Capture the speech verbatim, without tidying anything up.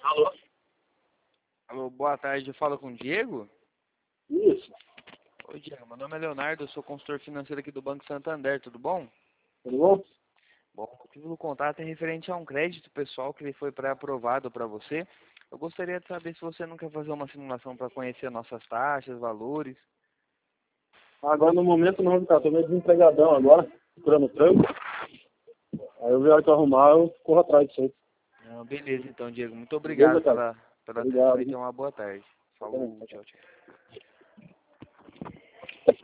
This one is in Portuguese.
Alô? Alô, boa tarde, eu falo com o Diego? Isso. Oi, Diego, meu nome é Leonardo, eu sou consultor financeiro aqui do Banco Santander, tudo bom? Tudo bom? Bom, o motivo do contato é referente a um crédito pessoal que ele foi pré-aprovado para você. Eu gostaria de saber se você não quer fazer uma simulação para conhecer nossas taxas, valores. Agora no momento não, cara. Tô meio desempregadão agora, procurando trampo. Aí eu vi a hora que eu arrumar, eu corro atrás disso aí. Não, beleza então, Diego, muito Beleza, obrigado cara? pela, pela atenção Obrigado. e tenha uma boa tarde. Falou, tchau, tchau.